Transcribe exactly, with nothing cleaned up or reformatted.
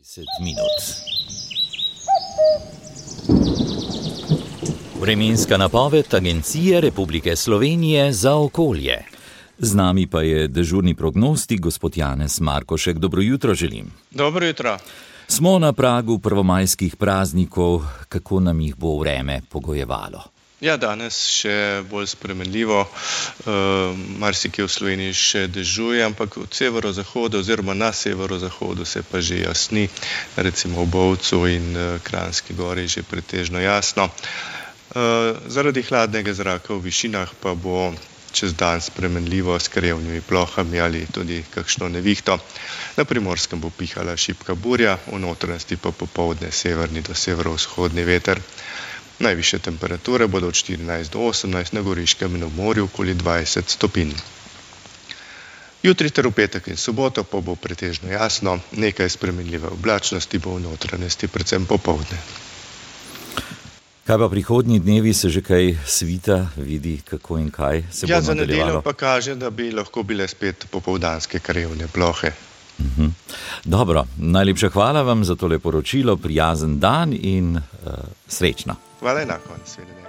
dvajset minut. Vremenska napoved Agencije Republike Slovenije za okolje. Z nami pa je dežurni prognostik gospod Janez Markošek. Dobro jutro želim. Dobro jutro. Smo na pragu prvomajskih praznikov, kako nam jih bo vreme pogojevalo? Ja, danes še bolj spremenljivo, e, marsikje v Sloveniji še dežuje, ampak od severozahoda oziroma na severozahodu se pa že jasni, recimo v Bovcu in Kranjski Gori že pretežno jasno. E, zaradi hladnega zraka v višinah pa bo čez dan spremenljivo s krevnimi plohami ali tudi kakšno nevihto. Na Primorskem bo pihala šibka burja, v notranjosti pa popoldne severni do severovzhodni veter. Najvišje temperature bodo od štirinajst do osemnajst, na Goriškem in v morju okoli dvajset stopinj. Jutri ter v petek in soboto pa bo pretežno jasno, nekaj spremenljive oblačnosti bo v notranjosti predvsem popoldne. Kaj pa prihodnji dnevi, se že kaj svita, vidi kako in kaj se ja, bo nadaljevalo? Ja, za nedeljo pa kaže, da bi lahko bile spet popoldanske krajevne plohe. Uh-huh. Dobro, najlepša hvala vam za tole poročilo, prijazen dan in uh, srečno. Hvala enako, nasvidenje.